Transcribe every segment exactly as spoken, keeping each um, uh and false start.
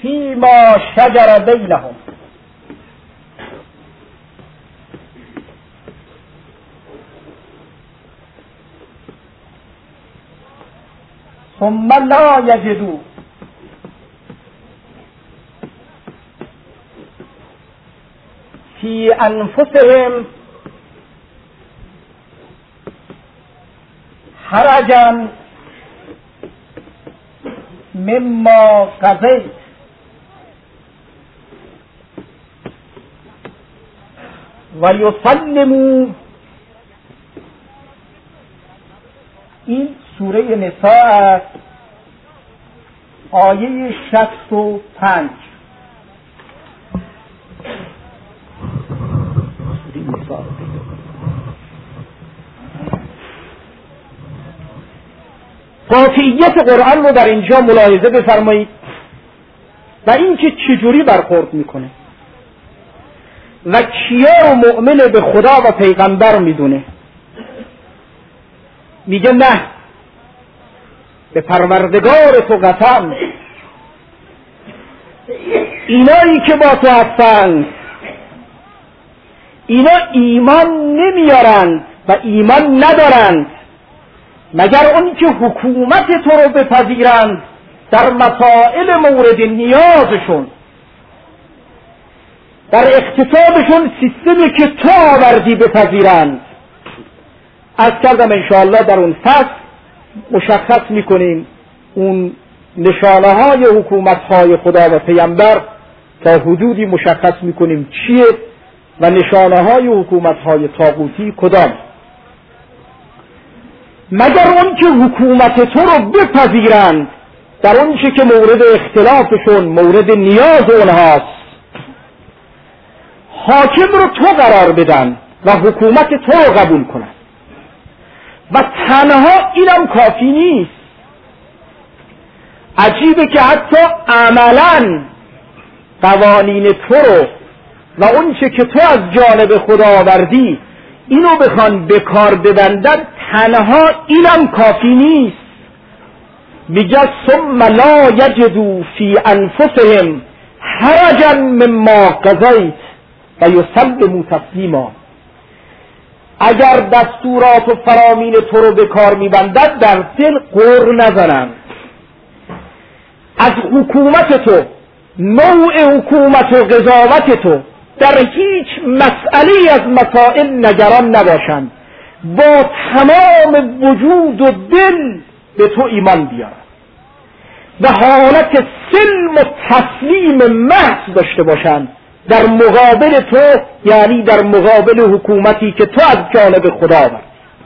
فیما شجر بینهم ثم لا یجدوا فی انفسهم حرجا مما قضیت و یسلموا. این سوره نساء است، آیه شصت و پنج. قاطعیت قرآن رو در اینجا ملاحظه بفرمایید و اینکه چجوری برخورد میکنه و کیا رو مؤمن به خدا و پیغمبر میدونه. میگه نه، به پروردگار تو قسم، اینایی که با تو هستند اینا ایمان نمیارند و ایمان ندارند مگر اون که حکومت تو رو بپذیرند در مسائل مورد نیازشون، در اقتصادشون سیستمی که تو آوردی بپذیرند. از کردم انشاءالله در اون فصل مشخص میکنیم اون نشانه های حکومت های خدا و پیامبر تا حدودی مشخص میکنیم چیه و نشانه های حکومت های طاغوتی کدام. مگر اون که حکومت تو رو بپذیرند در اون چه که مورد اختلافشون، مورد نیاز اونهاست، حاکم رو تو قرار بدن و حکومت تو رو قبول کنن. و تنها اینم کافی نیست. عجیبه که حتی عملاً قوانین تو رو و اون چه که تو از جانب خدا آوردی اینو بخوان به کار ببندن، تنها اینم کافی نیست. میگه ثم لا یجدوا فی انفسهم حرجا مما قضیت و یسلموا تسلیما. اگر دستورات و فرامین تو رو به کار میبندد در دل غر نزنن، از حکومت تو، نوع حکومت و قضاوت تو در هیچ مسئله از مسائل نگران نباشند، با تمام وجود و دل به تو ایمان بیارن، به حالت سلم و تسلیم محض داشته باشند در مقابل تو، یعنی در مقابل حکومتی که تو از جانب خدا آوردی.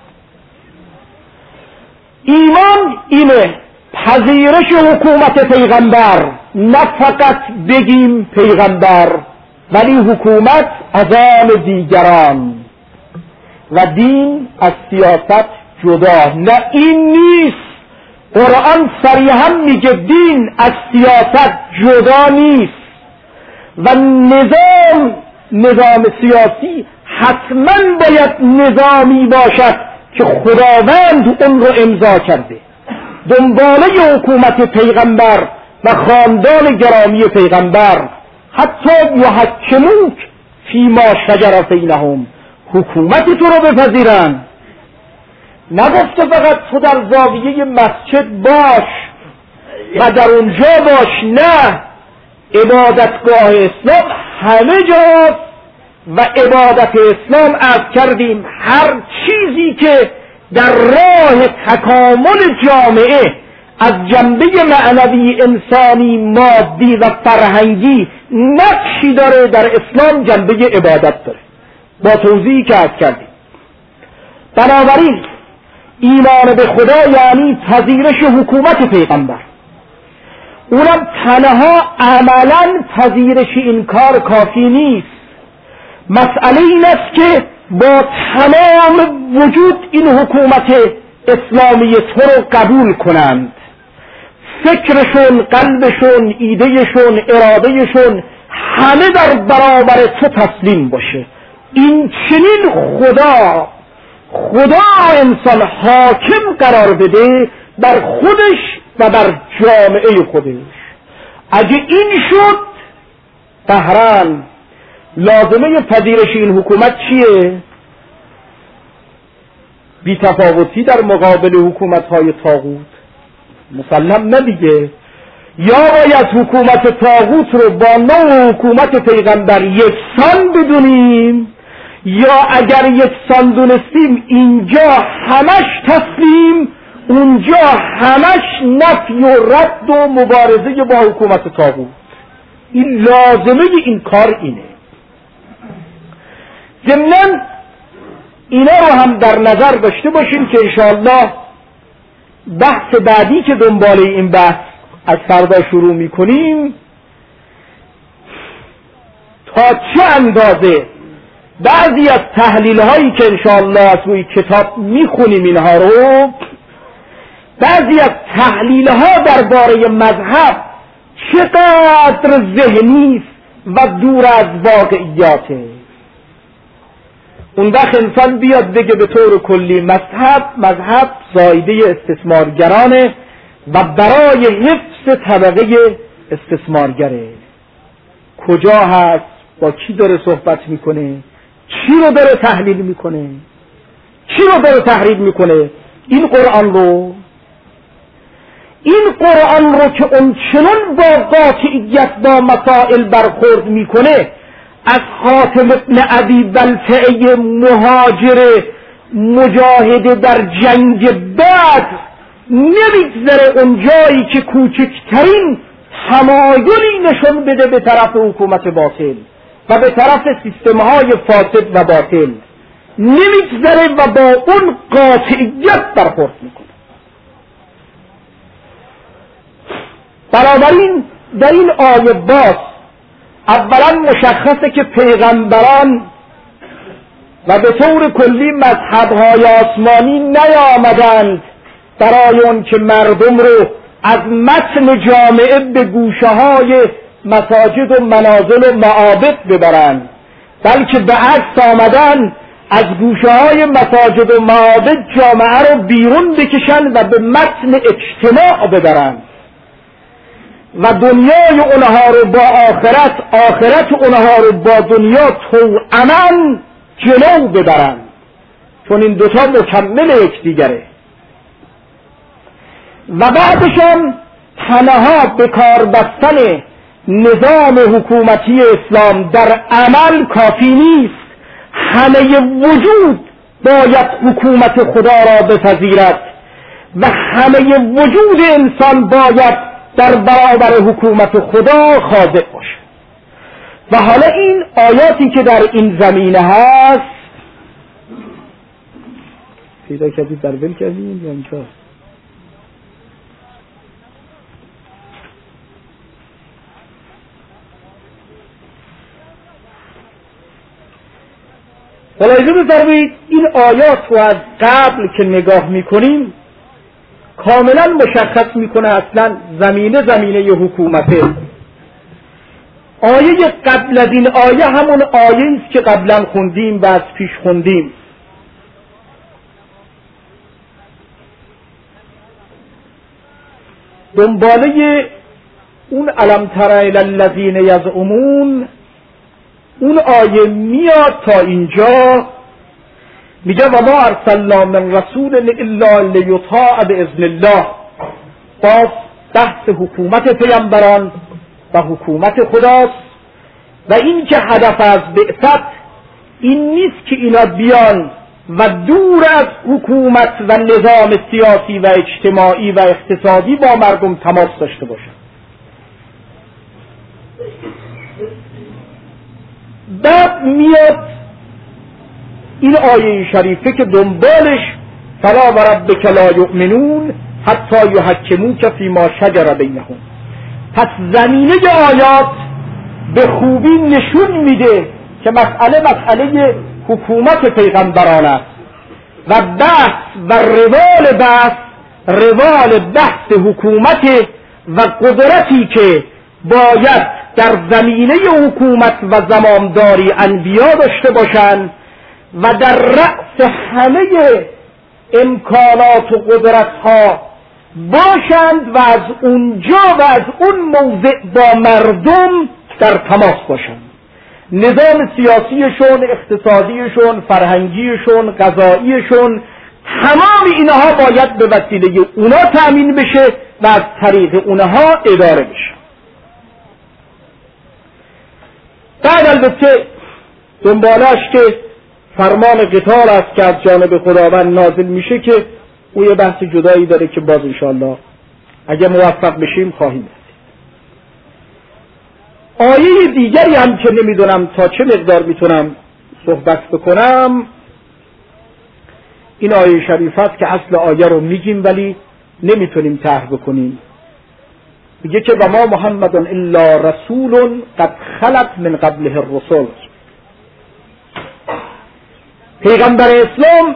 ایمان اینه پذیرش حکومت پیغمبر، نه فقط بگیم پیغمبر ولی حکومت از آن دیگران و دین از سیاست جدا. نه این نیست. قرآن صریحا میگه دین از سیاست جدا نیست و نظام نظام سیاسی حتما باید نظامی باشد که خداوند اون رو امضا کرده، دنباله حکومت پیغمبر و خاندان گرامی پیغمبر. حتی یحکموک فیما شجر بینهم، حکومت تو رو بپذیرن. نگفته فقط تو در زاویه مسجد باش و در اونجا باش، نه، عبادتگاه اسلام همه جاست و عبادت اسلام از کردیم هر چیزی که در راه تکامل جامعه از جنبه معنوی، انسانی، مادی و فرهنگی نقشی داره در اسلام جنبه عبادت داره، با توضیحی که از کردیم. بنابراین ایمان به خدا یعنی پذیرش حکومت پیغمبر، اونم تنها عملا پذیرش این کار کافی نیست. مسئله این است که با تمام وجود این حکومت اسلامی تو رو قبول کنند، فکرشون، قلبشون، ایدهشون، ارادهشون همه در برابر تو تسلیم باشه. این چنین خدا خدا انسان حاکم قرار بده بر خودش و بر جامعه خودش. اگه این شد قهرن لازمه پذیرش این حکومت چیه؟ بی‌تفاوتی در مقابل حکومت‌های طاغوت مسلم نه دیگه. یا باید حکومت طاغوت رو با نوع حکومت پیغمبر یکسان بدونیم، یا اگر یکسان دونستیم اینجا همش تسلیم، اونجا همش نفی و رد و مبارزه با حکومت طاغوت. این لازمه این کار اینه. ضمناً اینا رو هم در نظر داشته باشیم که انشاءالله بحث بعدی که دنبال این بحث از فردا شروع میکنیم تا چه اندازه بعضی از تحلیل هایی که انشاءالله از روی کتاب میخونیم اینها رو، بعضی از تحلیل ها درباره مذهب چقدر ذهنی و دور از واقعیاته. اون وقت انسان بیاد بگه به طور کلی مذهب مذهب زایده استثمارگرانه و برای حفظ طبقه استثمارگره. کجا هست؟ با کی داره صحبت میکنه؟ چی رو داره تحلیل میکنه؟ چی رو داره تحلیل میکنه؟ این قرآن رو این قرآن رو که اون چنان با قاطعیت با مسائل برخورد میکنه، از خاتم ابن ابی بلتعه مهاجر مجاهد در جنگ بدر نمیگذره اون جایی که کوچکترین تمایلی نشون بده به طرف حکومت باطل و به طرف سیستم‌های فاسد و باطل، نمیگذره و با اون قاطعیت برخورد میکنه. بنابراین در این آیه باز اولا مشخصه که پیغمبران و به طور کلی مذهب‌های آسمانی نیامدند برای اون که مردم رو از متن جامعه به گوشه‌های مساجد و منازل و معابد ببرند، بلکه به عکس آمدن از گوشه‌های مساجد و معابد جامعه رو بیرون بکشن و به متن اجتماع ببرند و دنیای اونها رو با آخرت، آخرت اونها رو با دنیا توأما جلو ببرن، چون این دوتا مکمل یکدیگره. و بعدشم تنها به کار بستن نظام حکومتی اسلام در عمل کافی نیست، همه وجود باید حکومت خدا را بپذیرد و همه وجود انسان باید در برابر حکومت خدا خاضع باشه. و حالا این آیاتی که در این زمینه هست پیدا کردید در ول کردید یا اینجا؟ ملاحظه بفرمایید این آیات رو از قبل که نگاه میکنیم کاملا مشخص میکنه اصلا زمینه زمینه حکومته. آیه قبل از این آیه همون آیه است که قبلا خوندیم و از پیش خوندیم. دنباله اون الم تر الی الذین یزعمون اون آیه میاد تا اینجا، میگه و ما ارسلنا من رسول الا لیطاع باذن الله. باز بحث حکومت پیامبران و حکومت خداست و این که هدف از بعثت این نیست که اینا بیان و دور از حکومت و نظام سیاسی و اجتماعی و اقتصادی با مردم تماس داشته باشن. بعد میاد این آیه شریفه که دنبالش فلا وربک لا یؤمنون حتی یحکموک فیما شجر بینهم. پس زمینه آیات به خوبی نشون میده که مسئله مسئله حکومت پیغمبران است و بحث و روال بحث روال بحث حکومت و قدرتی که باید در زمینه حکومت و زمامداری انبیا داشته باشند و در رأس همه امکانات و قدرتها باشند و از اونجا و از اون موضع با مردم در تماس باشند. نظام سیاسیشون، اقتصادیشون، فرهنگیشون، غذاییشون، تمام اینها باید به وسیله اونا تأمین بشه و از طریق اونها اداره بشه. بعد البته دنبالش که فرمان قتال است که از جانب خداوند نازل میشه که او یه بحث جدایی داره که باز انشاءالله اگه موفق بشیم خواهیم رسید. آیه دیگری هم که نمیدونم تا چه مقدار میتونم صحبت بکنم، این آیه شریف است که اصل آیه رو میگیم ولی نمیتونیم طرح بکنیم. میگه که و ما محمد الا رسول قد خلت من قبله الرسل. پیغمبر اسلام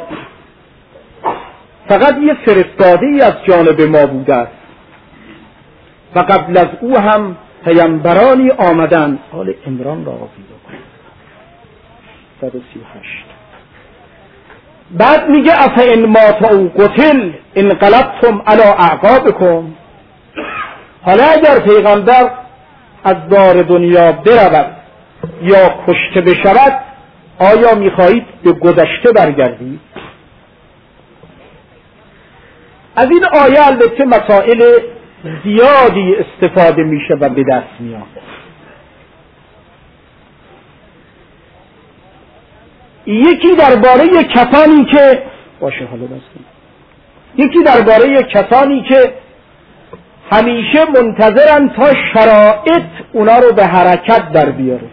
فقط یه فرستاده ای از جانب ما بوده است و قبل از او هم پیامبرانی آمدن. حال عمران را پیدا کنید صد و سی و هشت. بعد میگه افئن مات او قتل انقلبتم علی اعقابکم. حالا اگر پیغمبر از دار دنیا برود یا کشته بشود آیا میخواهید به گذشته برگردید؟ از این آیه البته مسائل زیادی استفاده میشه و به دست میاد. یکی درباره کسانی که باشه حالا بستیم. یکی درباره کسانی که همیشه منتظرن تا شرایط اونا رو به حرکت در بیاره.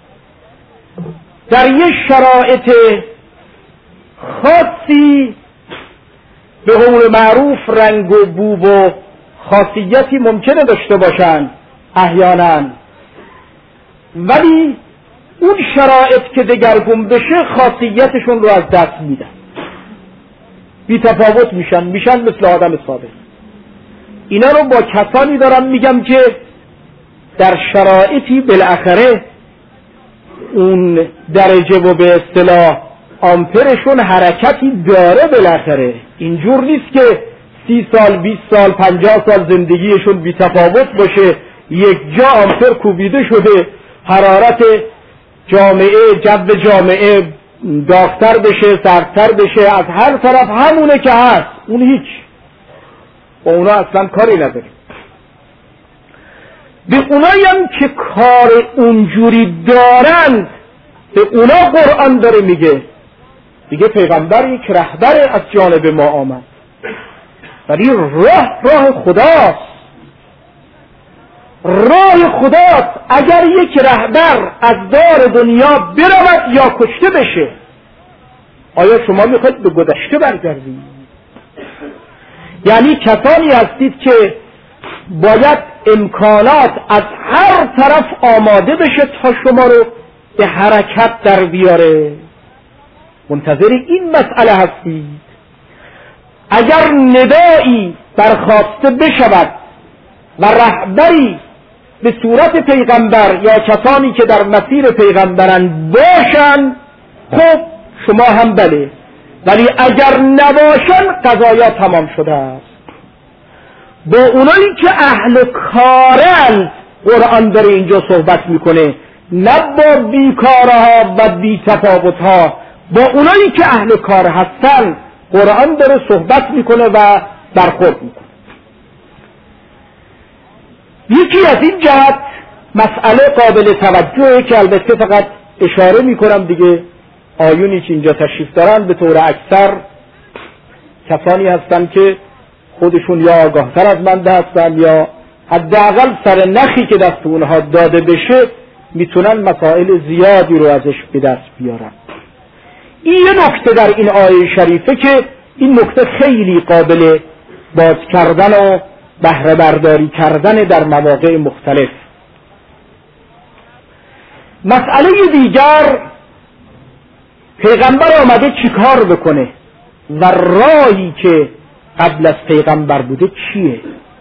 در یه شرایط خاصی به قول معروف رنگ و بو و خاصیتی ممکنه داشته باشن احیانا، ولی اون شرایط که دگرگون بشه خاصیتشون رو از دست میدن، بی تفاوت میشن، میشن مثل آدم سابق. اینا رو با کسانی دارم میگم که در شرایطی بالاخره اون درجه و به اصطلاح آمپرشون حرکتی داره بالاخره. اینجور نیست که سی سال بیست سال پنجاه سال زندگیشون بی تفاوت باشه، یک جا آمپر کوبیده شده، حرارت جامعه جو جامعه داغتر بشه سردتر بشه، از هر طرف همونه که هست، اون هیچ، با اونا اصلا کاری نداره. به اونایی هم که کار اونجوری دارند به اونا قرآن داره میگه دیگه پیغمبر یک رهبر از جانب ما آمد، ولی راه راه خداست، راه خداست. اگر یک رهبر از دار دنیا برود یا کشته بشه آیا شما میخواید به گذشته برگردید؟ یعنی کسانی هستید که باید امکانات از هر طرف آماده بشه تا شما رو به حرکت در بیاره. منتظر این مسئله هستید. اگر ندایی برخواسته بشود و رهبری به صورت پیغمبر یا کسانی که در مسیر پیغمبرن باشن، خب شما هم بله، ولی اگر نباشن قضایا تمام شده است. با اونایی که اهل کارن قرآن داره اینجا صحبت میکنه، نه با بیکارها و بی‌تفاوتها، با اونایی که اهل کار هستن قرآن داره صحبت میکنه و برخورد میکنه. یکی از این جهت مسئله قابل توجهه که البته فقط اشاره میکنم دیگه، آیونی که اینجا تشریف دارن به طور اکثر کسانی هستن که خودشون یا آگاهتر از من هستن یا حداقل سر نخی که دست اونها داده بشه میتونن مسائل زیادی رو ازش به دست بیارن. این یه نکته در این آیه شریفه که این نکته خیلی قابل باز کردن و بهره برداری کردن در مواقع مختلف. مسئله دیگر، پیغمبر آمده چیکار بکنه و راهی که قبل از پیغمبر بوده چیه؟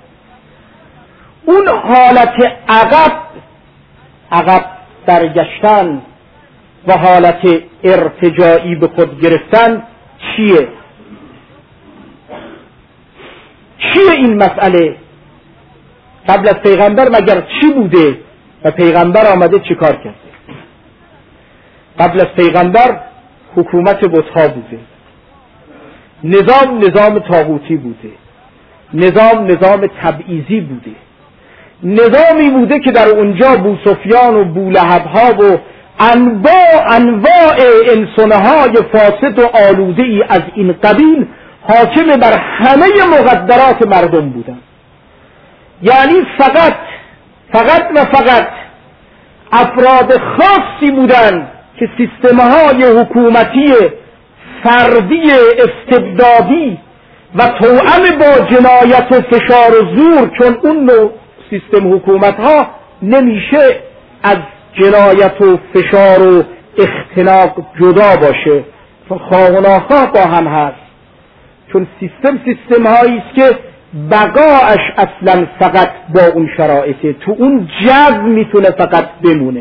اون حالت عقب عقب برگشتن و حالت ارتجاعی به خود گرفتن چیه؟ چیه این مسئله؟ قبل از پیغمبر مگر چی بوده و پیغمبر آمده چی کار کرده؟ قبل از پیغمبر حکومت بت‌ها بوده، نظام نظام طاغوتی بوده، نظام نظام تبعیضی بوده، نظامی بوده که در اونجا بوسفیان و بولهب‌ها و انواع انواع انسانهای فاسد و آلوده ای از این قبیل حاکم بر همه مقدرات مردم بودن. یعنی فقط فقط و فقط افراد خاصی بودن که سیستمهای حکومتی فردی استبدادی و توأم با جنایت و فشار و زور، چون اون نوع سیستم حکومت ها نمیشه از جنایت و فشار و اختناق جدا باشه، خواه و ناخواه با هم هست، چون سیستم سیستم هایی است که بقاش اصلا فقط با اون شرایطه، تو اون جو میتونه فقط بمونه.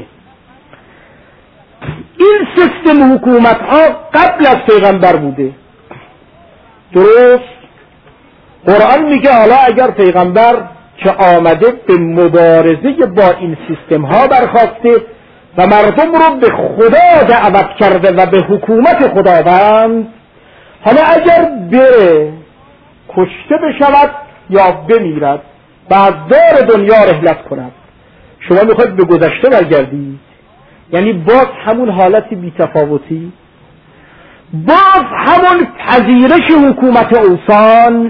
این سیستم حکومت ها قبل از پیغمبر بوده. درست قرآن میگه حالا اگر پیغمبر که آمده به مبارزه با این سیستم ها برخاسته و مردم رو به خدا دعوت کرده و به حکومت خداوند، حالا اگر بره کشته بشود یا بمیرد و از دار دنیا رحلت کند، شما میخواید به گذشته برگردید؟ یعنی باز همون حالت بی‌تفاوتی، باز همون پذیرش حکومت اوثان.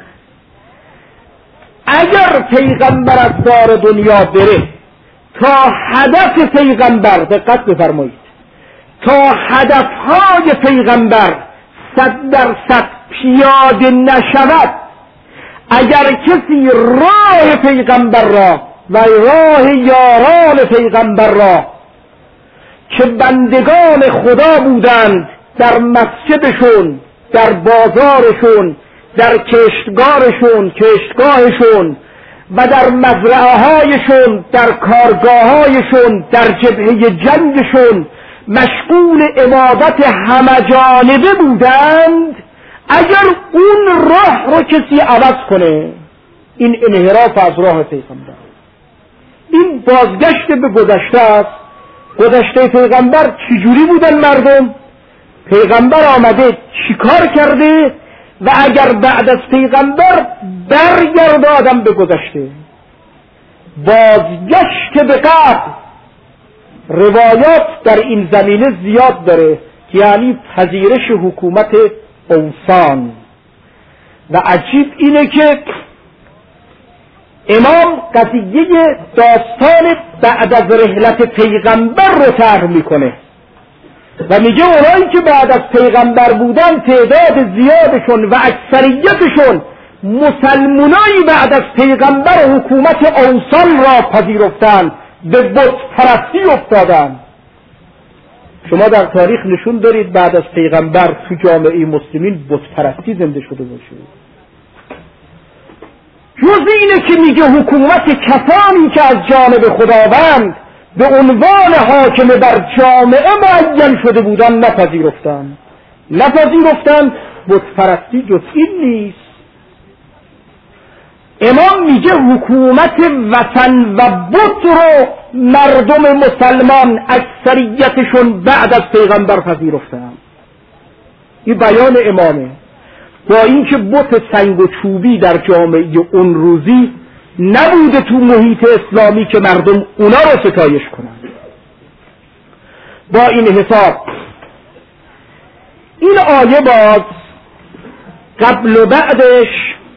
اگر پیغمبر از دار دنیا بره تا هدف پیغمبر، دقت بفرمایید، تا هدفهای پیغمبر صد درصد پیاده نشود، اگر کسی راه پیغمبر را و راه یاران پیغمبر را که بندگان خدا بودند در مسجدشون، در بازارشون، در کشتگارشون، کشتگاهشون و در مزرعه‌هایشون، در کارگاه‌هایشون، در جبهه جنگشون مشغول عبادت همه‌جانبه بودند، اگر اون راه رو کسی عوض کنه، این انحراف از راه پیغمبر، این بازگشت به گذشته است. گذشته پیغمبر چجوری بودن مردم؟ پیغمبر آمده چیکار کرده؟ و اگر بعد از پیغمبر برگرد آدم به گذشته، بازگشت به قبل، روایات در این زمینه زیاد داره، یعنی پذیرش حکومت اوثان. و عجیب اینه که امام قضیه داستان بعد از رحلت پیغمبر رو طرح میکنه و میگه اونایی که بعد از پیغمبر بودن تعداد زیادشون و اکثریتشون مسلمونایی بعد از پیغمبر حکومت اوثان را پذیرفتند، به بت پرستی افتادند. شما در تاریخ نشون دارید بعد از پیغمبر تو جامعه مسلمین بت پرستی زنده شده باشه؟ جز اینه که میگه حکومت کسانی که از جانب خداوند به عنوان حاکم بر جامعه معین شده بودن نپذیرفتن نپذیرفتن بت پرستی جز این نیست. امام میگه حکومت وطن و بت رو مردم مسلمان اکثریتشون بعد از پیغمبر پذیرفتن. این بیان امامه، با اینکه بت سنگ و چوبی در جامعه اون روزی نبوده تو محیط اسلامی که مردم اونا رو ستایش کنن. با این حساب این آیه باز قبل و بعدش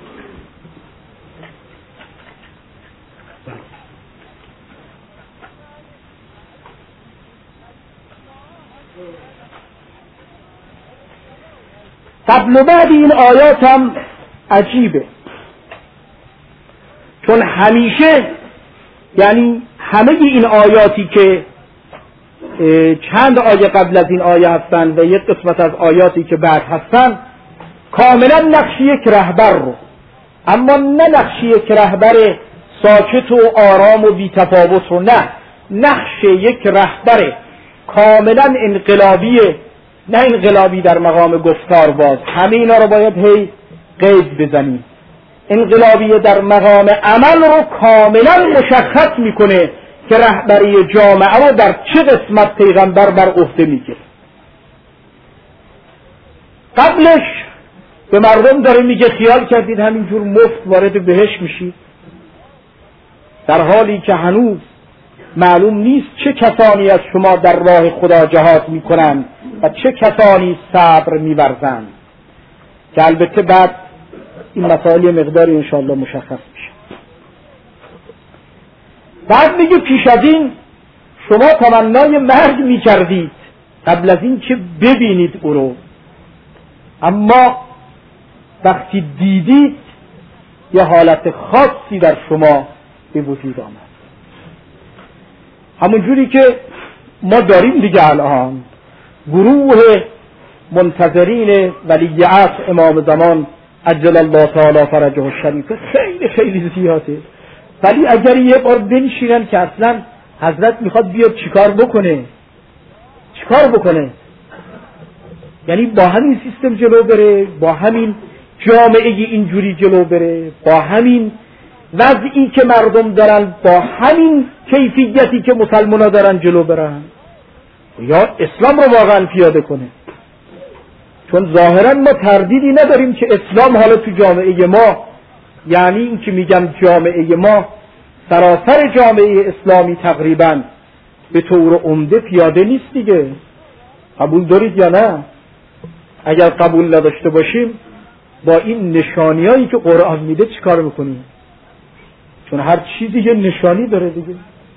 قبل و بعد این آیات هم عجیبه، چون همیشه یعنی همه این آیاتی که چند آیه قبل از این آیه هستن و یک قسمت از آیاتی که بعد هستن کاملا نقش یک رهبر رو، اما نه نقش یک رهبر ساکت و آرام و بی‌تفاوت رو، نه، نقش یک رهبر کاملا انقلابیه، نه انقلابی در مقام گفتار باز. همه اینا رو باید هی قید بزنیم. انقلابیه در مقام عمل رو کاملا مشخص میکنه که رهبری جامعه رو در چه قسمت پیغمبر بر عهده میگیره. قبلش به مردم داره میگه خیال کردید همینجور مفت وارد بهشت میشید، در حالی که هنوز معلوم نیست چه کسانی از شما در راه خدا جهاد میکنند و چه کسانی صبر میورزند، که البته بعد این مسائل مقداری انشاءالله مشخص میشه. بعد میگه پیش از این شما تمنای مرگ میکردید قبل از این که ببینید او رو، اما وقتی دیدید یه حالت خاصی در شما به وجود آمد. همون جوری که ما داریم دیگه الان گروه منتظرین ولی عصر امام زمان عجل الله تعالی فرجه الشریف خیلی خیلی زیاده، ولی اگر یه بار بنشینن که اصلا حضرت میخواد بیاد چیکار بکنه چیکار بکنه، یعنی با همین سیستم جلو بره، با همین جامعه اینجوری جلو بره، با همین وضعی که مردم دارن، با همین کیفیتی که مسلمان ها دارن جلو برن، یا اسلام رو واقعا پیاده کنه. چون ظاهرا ما تردیدی نداریم که اسلام حالا تو جامعه ما، یعنی این که میگم جامعه ما، سراسر جامعه اسلامی تقریبا به طور عمده پیاده نیست دیگه. قبول دارید یا نه؟ اگر قبول نداشته باشیم با این نشانیایی که قرآن میده چیکار میکنیم؟ چون هر چیزی یه نشانی داره دیگه.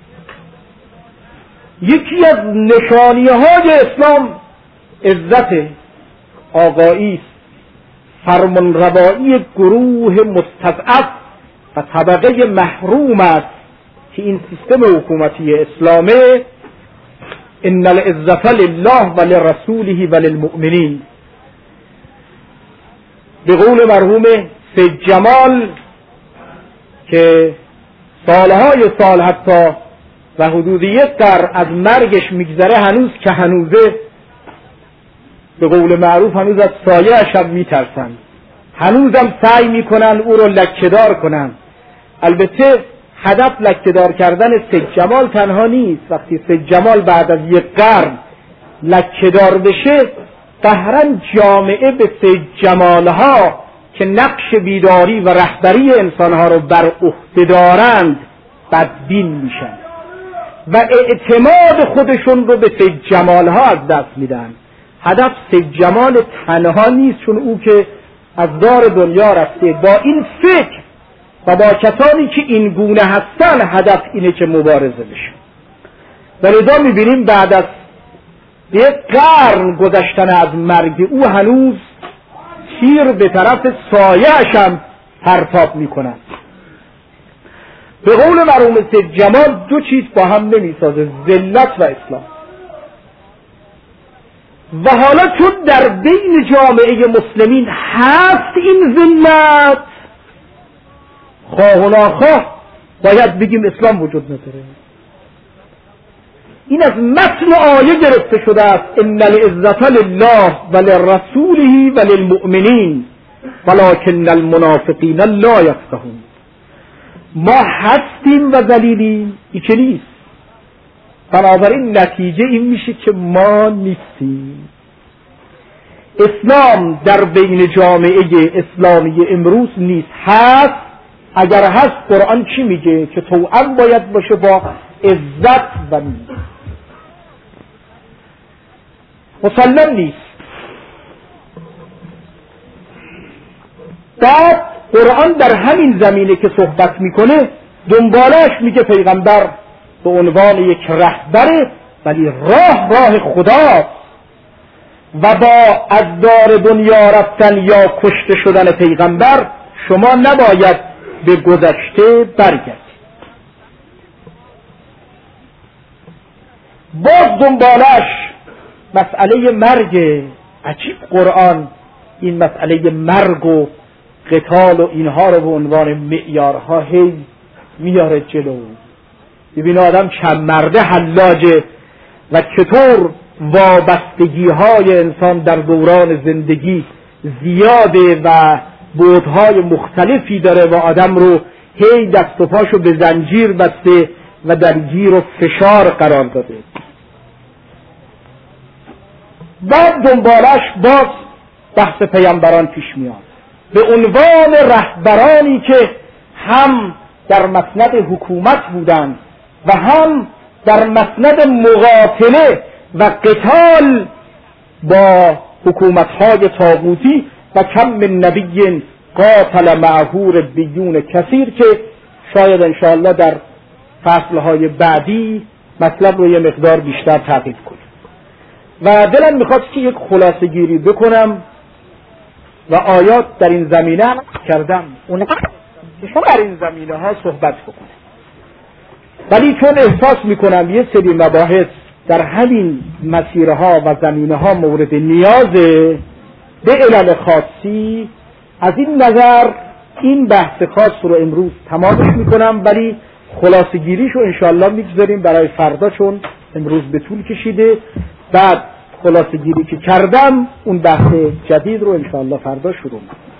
یکی از نشانی‌های اسلام عزت آقایی است، فرمانروایی گروه مستضعف و طبقه محروم است که این سیستم حکومتی اسلامه. ان العزة لله و لرسوله و للمؤمنین. به قول مرحوم سید جمال که سالهای سال حتی و حدود یک قرن از مرگش میگذره، هنوز که هنوزه به قول معروف هنوز از سایه شب میترسن، هنوزم سعی میکنن او رو لکه‌دار کنن. البته هدف لکه‌دار کردن سید جمال تنها نیست. وقتی سید جمال بعد از یک قرن لکه‌دار بشه، قهراً جامعه به سید جمالها که نقش بیداری و رهبری انسانها رو بر عهده دارند بدبین میشن و اعتماد خودشون رو به سید جمالها از دست میدن. هدف سید جمال تنها نیست، چون او که از دار دنیا رفته. با این فکر و با کسانی که این گونه هستن هدف اینه که مبارزه بشه. ولذا میبینیم بعد از یک قرن گذشتن از مرگ او هنوز تیر به طرف سایه‌اش هم پرتاب میکنن. به قول مرحوم سید جمال دو چیز با هم نمیسازه، ذلت و اسلام. و حالا چون در بین جامعه مسلمین هست این ذلت، خواه و ناخواه باید بگیم اسلام وجود نداره. این از متن آیه گرفته شده است: ان العزة لله و لرسوله و للمؤمنین ولکن المنافقین لا یفقهون. ما هستیم و ذلیلیم، این که نیست. بنابراین نتیجه این میشه که ما نیستیم. اسلام در بین جامعه اسلامی امروز نیست. هست، اگر هست قرآن چی میگه؟ که توأم باید باشه با عزت و نیست. مسلم نیست. بعد قرآن در همین زمینه که صحبت میکنه دنبالش میگه پیغمبر به عنوان یک رهبره، ولی راه راه خداست و با از دار دنیا رفتن یا کشته شدن پیغمبر شما نباید به گذشته برگردید. باز دنبالش مسئله مرگ. عجیب قرآن این مسئله مرگ و قتال و اینها رو به عنوان معیارها هی میاره جلو. ببین آدم چند مرده حلاجه و چطور وابستگی های انسان در دوران زندگی زیاده و بعدهای مختلفی داره و آدم رو هی دست و پاشو به زنجیر بسته و در گیر و فشار قرار داده. بعد دنبالش باز بحث پیامبران پیش میاد به عنوان رهبرانی که هم در مسند حکومت بودند و هم در مسند مقاتله و قتال با حکومت‌های طاغوتی و کم من نبی قاتل معه ربیون کثیر که شاید انشاءالله در فصلهای بعدی مطلب رو یه مقدار بیشتر تعقیب کنیم. و دلم میخواد که یک خلاصه گیری بکنم و آیات در این زمینه کردم اون در این زمینه ها صحبت بکنم، ولی چون احساس میکنم یه سری مباحث در همین مسیره ها و زمینه ها مورد نیازه به علل خاصی، از این نظر این بحث خاص رو امروز تمامش میکنم، ولی خلاصه گیریشو انشاءالله میگذاریم برای فردا چون امروز به طول کشیده. بعد خلاصه گیری که کردم اون بحث جدید رو انشاءالله فردا شروع میکنم.